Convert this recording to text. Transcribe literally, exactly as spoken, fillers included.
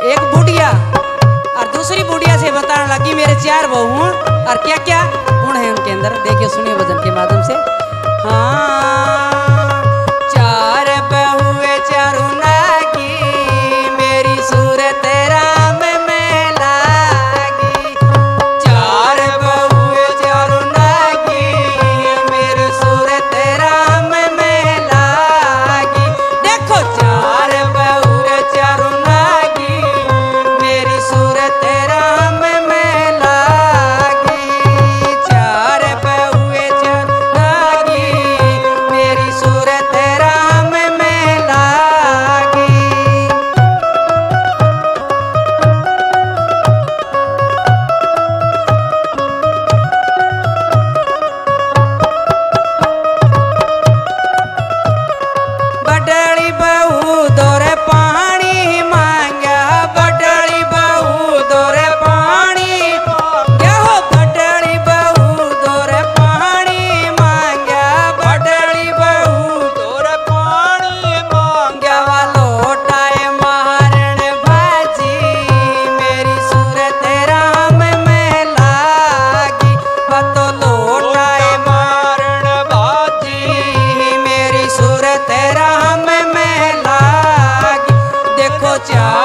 एक बुढ़िया और दूसरी बुढ़िया से बताने लगी मेरे चार बहू और क्या क्या गुण है उनके अंदर। देखिए सुनिए भजन के माध्यम से। हाँ चार बहुए चारू नागी मेरी सूरत राम में लागी। चार बहुए चारू नागी मेरी सूरत राम में लागी। देखो चार बहुए चारू नागी मेरी सूरत राम में लागी। चार बहुए चारू नागी मेरी सूरत राम में लागी। बडड़ी बहू दोरे पानी मांगा बडड़ी बहू दोरे पानी क्या हो। बडड़ी बहू दोरे पानी मांगा बडड़ी बहू दोरे पानी मांगा। लोटाए मारण बाजी मेरी सूरत राम में लागी। तो लोटाए मारण बाजी मेरी सूरत राम में लागी। देखो चार